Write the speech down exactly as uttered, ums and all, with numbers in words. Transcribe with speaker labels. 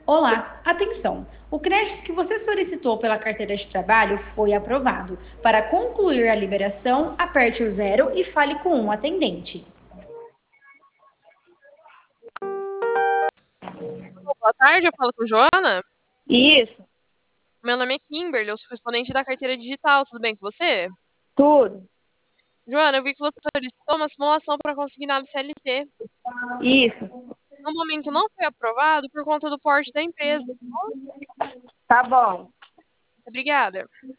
Speaker 1: Olá, atenção! O crédito que você solicitou pela carteira de trabalho foi aprovado. Para concluir a liberação, aperte o zero e fale com um atendente.
Speaker 2: Boa tarde, eu falo com Joana.
Speaker 1: Isso,
Speaker 2: Meu nome é Kimberly, eu sou correspondente da carteira digital. Tudo bem com você?
Speaker 1: tudo.
Speaker 2: Joana, eu vi que você solicitou uma simulação para consignado C L T.
Speaker 1: Isso,
Speaker 2: No momento não foi aprovado por conta do porte da empresa.
Speaker 1: tá bom.
Speaker 2: Obrigada.